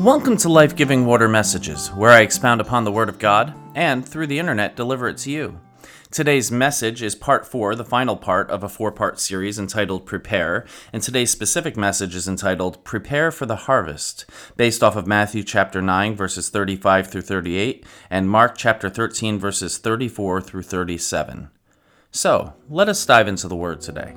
Welcome to Life Giving Water Messages, where I expound upon the Word of God and, through the internet, deliver it to you. Today's message is part 4, the final part of a 4-part series entitled Prepare, and today's specific message is entitled Prepare for the Harvest, based off of Matthew chapter 9, verses 35 through 38, and Mark chapter 13, verses 34 through 37. So, let us dive into the Word today.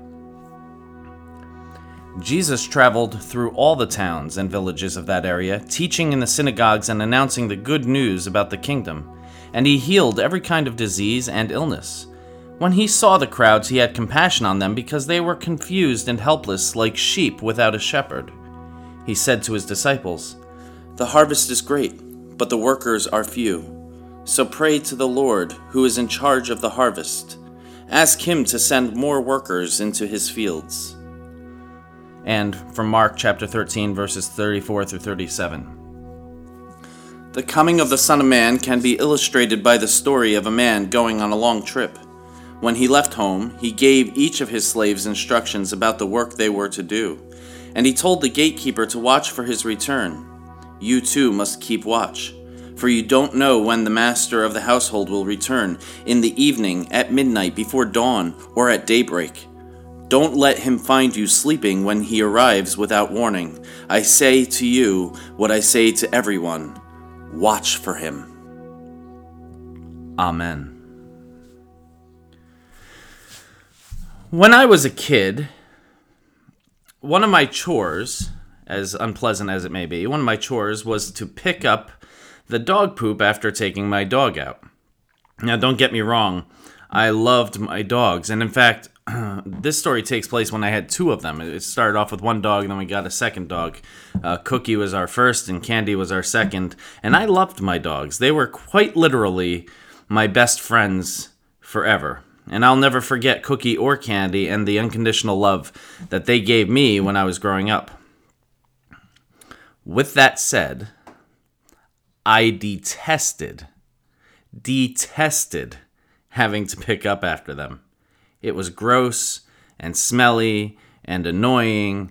Jesus traveled through all the towns and villages of that area, teaching in the synagogues and announcing the good news about the kingdom, and he healed every kind of disease and illness. When he saw the crowds, he had compassion on them because they were confused and helpless like sheep without a shepherd. He said to his disciples, "The harvest is great, but the workers are few. So pray to the Lord, who is in charge of the harvest. Ask him to send more workers into his fields." And from Mark chapter 13, verses 34 through 37. The coming of the Son of Man can be illustrated by the story of a man going on a long trip. When he left home, he gave each of his slaves instructions about the work they were to do, and he told the gatekeeper to watch for his return. You too must keep watch, for you don't know when the master of the household will return, in the evening, at midnight, before dawn, or at daybreak. Don't let him find you sleeping when he arrives without warning. I say to you what I say to everyone. Watch for him. Amen. When I was a kid, one of my chores, as unpleasant as it may be, one of my chores was to pick up the dog poop after taking my dog out. Now, don't get me wrong, I loved my dogs, and in fact, this story takes place when I had 2 of them. It started off with one dog, and then we got a second dog. Cookie was our first, and Candy was our second. And I loved my dogs. They were quite literally my best friends forever. And I'll never forget Cookie or Candy and the unconditional love that they gave me when I was growing up. With that said, I detested having to pick up after them. It was gross and smelly and annoying.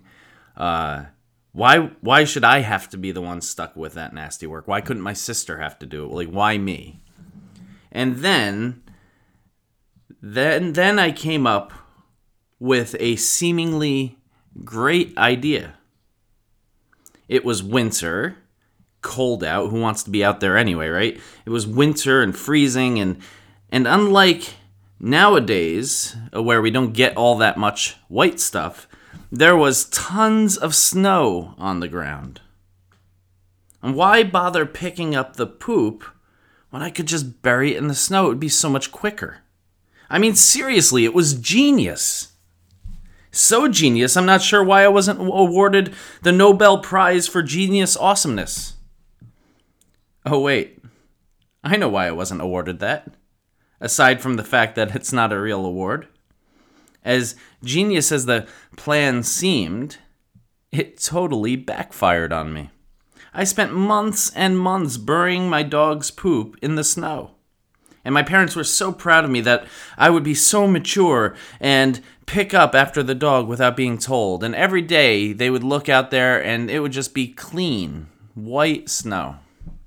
Why should I have to be the one stuck with that nasty work? Why couldn't my sister have to do it? Like, why me? And then I came up with a seemingly great idea. It was winter, cold out. Who wants to be out there anyway, right? It was winter and freezing, and unlike nowadays, where we don't get all that much white stuff, there was tons of snow on the ground. And why bother picking up the poop when I could just bury it in the snow? It would be so much quicker. I mean, seriously, it was genius. So genius, I'm not sure why I wasn't awarded the Nobel Prize for Genius Awesomeness. Oh, wait. I know why I wasn't awarded that. Aside from the fact that it's not a real award. As genius as the plan seemed, it totally backfired on me. I spent months and months burying my dog's poop in the snow. And my parents were so proud of me that I would be so mature and pick up after the dog without being told. And every day they would look out there and it would just be clean, white snow.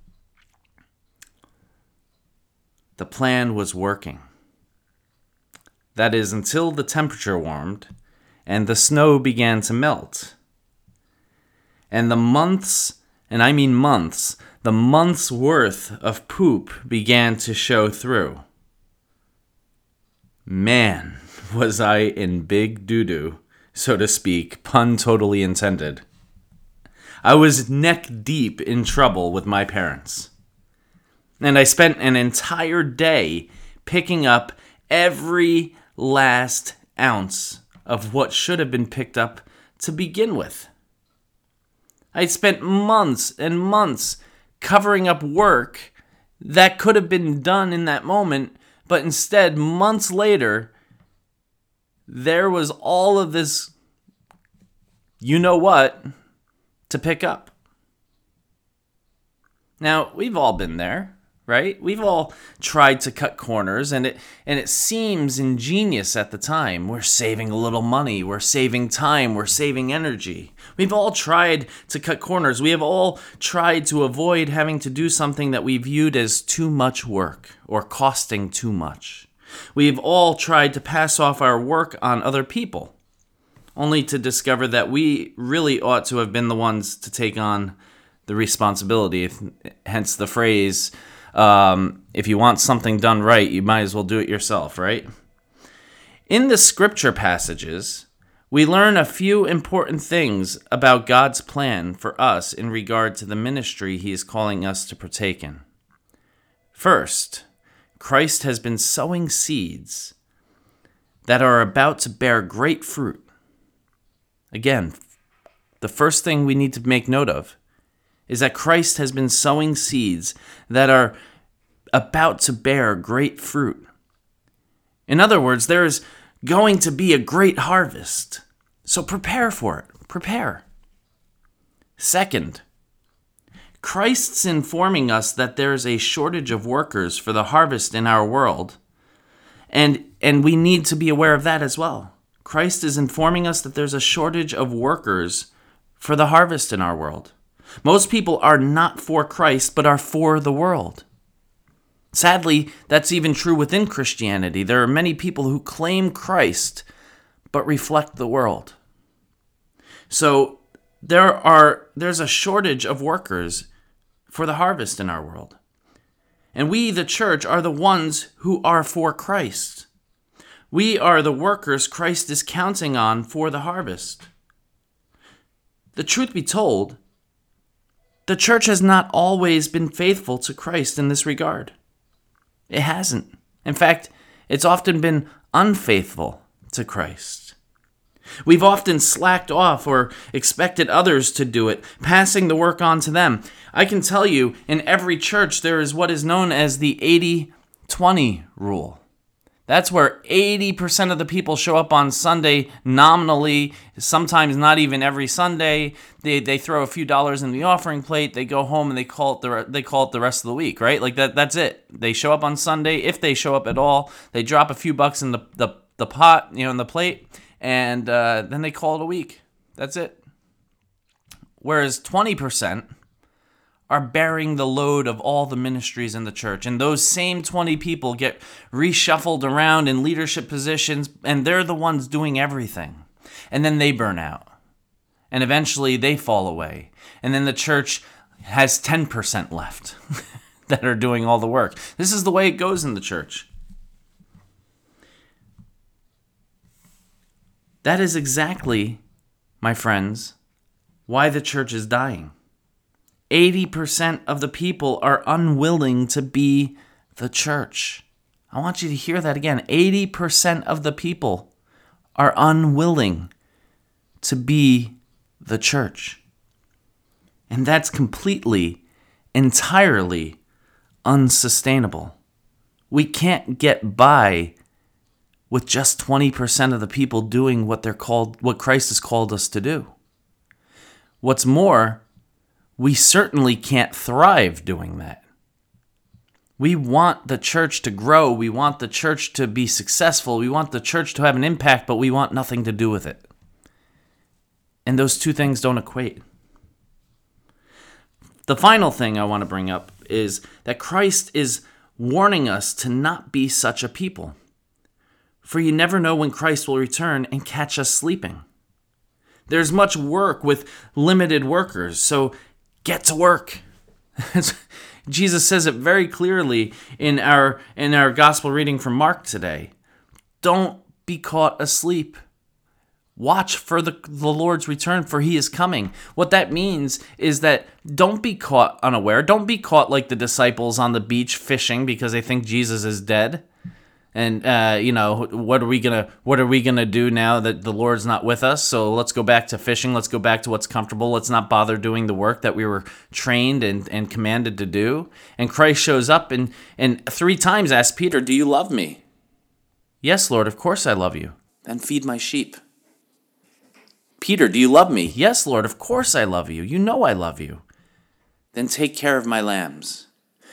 The plan was working. That is, until the temperature warmed and the snow began to melt. And the months, and I mean months, the months worth of poop began to show through. Man, was I in big doo-doo, so to speak, pun totally intended. I was neck deep in trouble with my parents. And I spent an entire day picking up every last ounce of what should have been picked up to begin with. I spent months and months covering up work that could have been done in that moment, but instead, months later, there was all of this, you know what, to pick up. Now, we've all been there. right? We've all tried to cut corners, and it seems ingenious at the time. We're saving a little money, we're saving time, we're saving energy. We've all tried to cut corners. We have all tried to avoid having to do something that we viewed as too much work or costing too much. We've all tried to pass off our work on other people, only to discover that we really ought to have been the ones to take on the responsibility. Hence the phrase, if you want something done right, you might as well do it yourself, right? In the scripture passages, we learn a few important things about God's plan for us in regard to the ministry he is calling us to partake in. First, Christ has been sowing seeds that are about to bear great fruit. Again, the first thing we need to make note of is that Christ has been sowing seeds that are about to bear great fruit. In other words, there is going to be a great harvest. So prepare for it. Prepare. Second, Christ's informing us that there is a shortage of workers for the harvest in our world, and we need to be aware of that as well. Christ is informing us that there's a shortage of workers for the harvest in our world. Most people are not for Christ, but are for the world. Sadly, that's even true within Christianity. There are many people who claim Christ, but reflect the world. So there's a shortage of workers for the harvest in our world. And we, the church, are the ones who are for Christ. We are the workers Christ is counting on for the harvest. The truth be told, the church has not always been faithful to Christ in this regard. It hasn't. In fact, it's often been unfaithful to Christ. We've often slacked off or expected others to do it, passing the work on to them. I can tell you, in every church, there is what is known as the 80-20 rule. That's where 80% of the people show up on Sunday nominally, sometimes not even every Sunday. They throw a few dollars in the offering plate, they go home and they call it the rest of the week, right? Like that's it. They show up on Sunday, if they show up at all. They drop a few bucks in the pot, in the plate, and then they call it a week. That's it. Whereas 20% are bearing the load of all the ministries in the church. And those same 20 people get reshuffled around in leadership positions, and they're the ones doing everything. And then they burn out. And eventually they fall away. And then the church has 10% left that are doing all the work. This is the way it goes in the church. That is exactly, my friends, why the church is dying. 80% of the people are unwilling to be the church. I want you to hear that again. 80% of the people are unwilling to be the church. And that's completely, entirely unsustainable. We can't get by with just 20% of the people doing what Christ has called us to do. What's more, we certainly can't thrive doing that. We want the church to grow. We want the church to be successful. We want the church to have an impact, but we want nothing to do with it. And those two things don't equate. The final thing I want to bring up is that Christ is warning us to not be such a people. For you never know when Christ will return and catch us sleeping. There's much work with limited workers, so get to work. Jesus says it very clearly in our gospel reading from Mark today. Don't be caught asleep. Watch for the Lord's return, for he is coming. What that means is that don't be caught unaware. Don't be caught like the disciples on the beach fishing because they think Jesus is dead. And what are we gonna do now that the Lord's not with us? So let's go back to fishing. Let's go back to what's comfortable. Let's not bother doing the work that we were trained and commanded to do. And Christ shows up and 3 times asks Peter, "Do you love me?" "Yes, Lord, of course I love you." "Then feed my sheep." "Peter, do you love me?" "Yes, Lord, of course I love you. You know I love you." "Then take care of my lambs."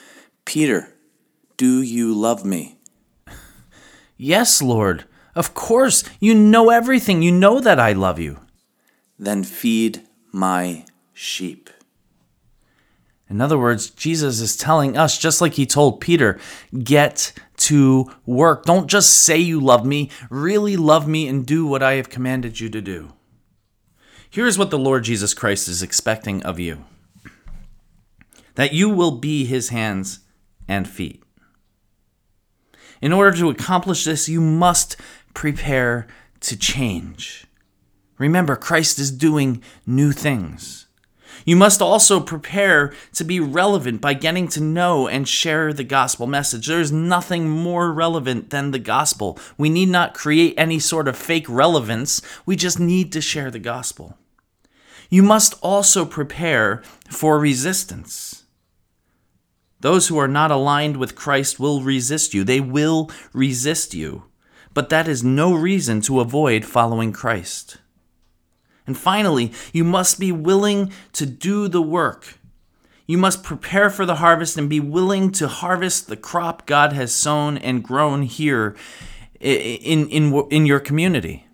Peter, do you love me? Yes, Lord. Of course. You know everything. You know that I love you. Then feed my sheep. In other words, Jesus is telling us, just like he told Peter, get to work. Don't just say you love me. Really love me and do what I have commanded you to do. Here's what the Lord Jesus Christ is expecting of you. That you will be his hands and feet. In order to accomplish this, you must prepare to change. Remember, Christ is doing new things. You must also prepare to be relevant by getting to know and share the gospel message. There is nothing more relevant than the gospel. We need not create any sort of fake relevance. We just need to share the gospel. You must also prepare for resistance. Those who are not aligned with Christ will resist you. They will resist you. But that is no reason to avoid following Christ. And finally, you must be willing to do the work. You must prepare for the harvest and be willing to harvest the crop God has sown and grown here in your community.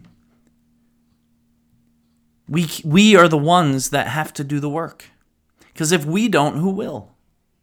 We are the ones that have to do the work. Because if we don't, who will?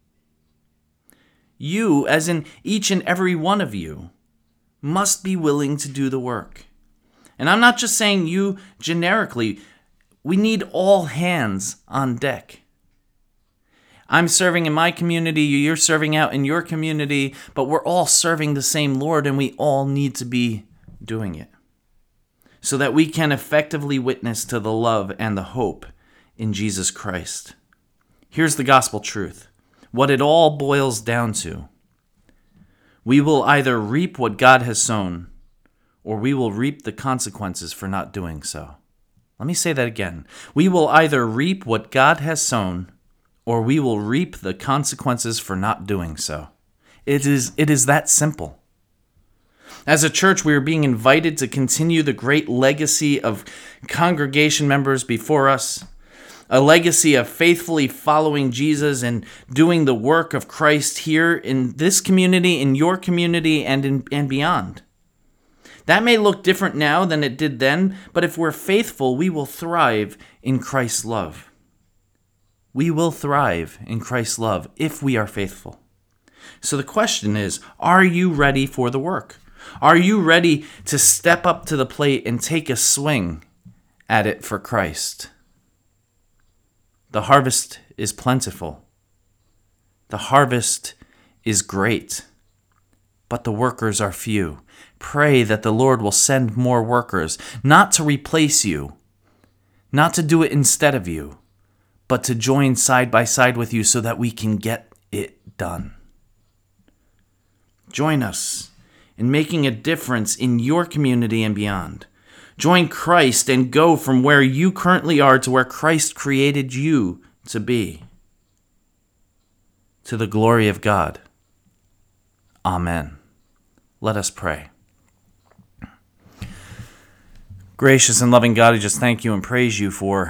You, as in each and every one of you, must be willing to do the work. And I'm not just saying you generically. We need all hands on deck. I'm serving in my community, you're serving out in your community, but we're all serving the same Lord, and we all need to be doing it so that we can effectively witness to the love and the hope in Jesus Christ. Here's the gospel truth. What it all boils down to. We will either reap what God has sown, or we will reap the consequences for not doing so. Let me say that again. We will either reap what God has sown, or we will reap the consequences for not doing so. It is that simple. As a church, we are being invited to continue the great legacy of congregation members before us, a legacy of faithfully following Jesus and doing the work of Christ here in this community, in your community, and beyond. That may look different now than it did then, but if we're faithful, we will thrive in Christ's love. We will thrive in Christ's love if we are faithful. So the question is, are you ready for the work? Are you ready to step up to the plate and take a swing at it for Christ? The harvest is plentiful. The harvest is great, but the workers are few. Pray that the Lord will send more workers, not to replace you, not to do it instead of you, but to join side by side with you so that we can get it done. Join us in making a difference in your community and beyond. Join Christ and go from where you currently are to where Christ created you to be. To the glory of God. Amen. Let us pray. Gracious and loving God, I just thank you and praise you for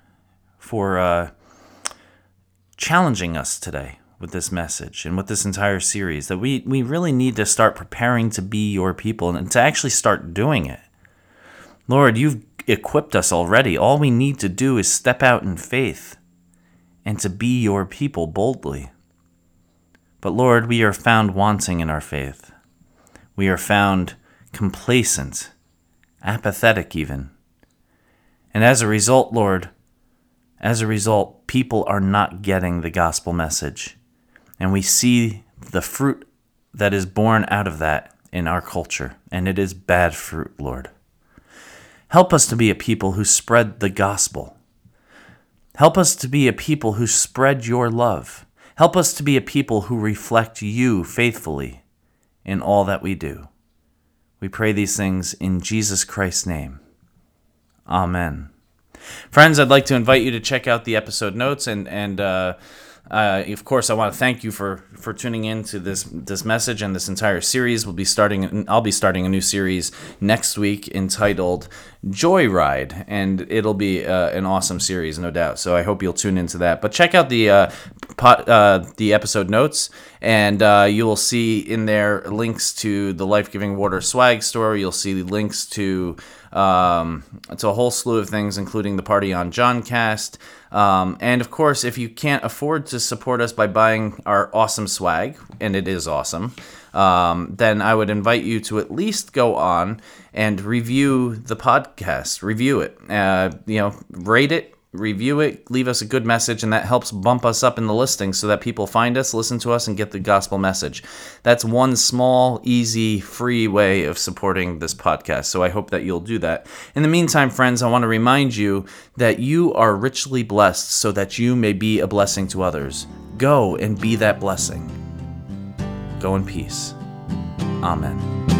challenging us today with this message and with this entire series, that we really need to start preparing to be your people and to actually start doing it. Lord, you've equipped us already. All we need to do is step out in faith and to be your people boldly. But Lord, we are found wanting in our faith. We are found complacent, apathetic even. And as a result, Lord, people are not getting the gospel message. And we see the fruit that is born out of that in our culture. And it is bad fruit, Lord. Help us to be a people who spread the gospel. Help us to be a people who spread your love. Help us to be a people who reflect you faithfully in all that we do. We pray these things in Jesus Christ's name. Amen. Friends, I'd like to invite you to check out the episode notes, and of course, I want to thank you for tuning in to this message and this entire series. I'll be starting a new series next week entitled Joyride, and it'll be an awesome series, no doubt. So I hope you'll tune into that. But check out the episode notes, And you will see in there links to the Life Giving Water swag store. You'll see links to a whole slew of things, including the Party on Johncast. And of course, if you can't afford to support us by buying our awesome swag, and it is awesome, then I would invite you to at least go on and review the podcast. Review it. Rate it. Review it, leave us a good message, and that helps bump us up in the listings so that people find us, listen to us, and get the gospel message. That's one small, easy, free way of supporting this podcast, so I hope that you'll do that. In the meantime, friends, I want to remind you that you are richly blessed so that you may be a blessing to others. Go and be that blessing. Go in peace. Amen.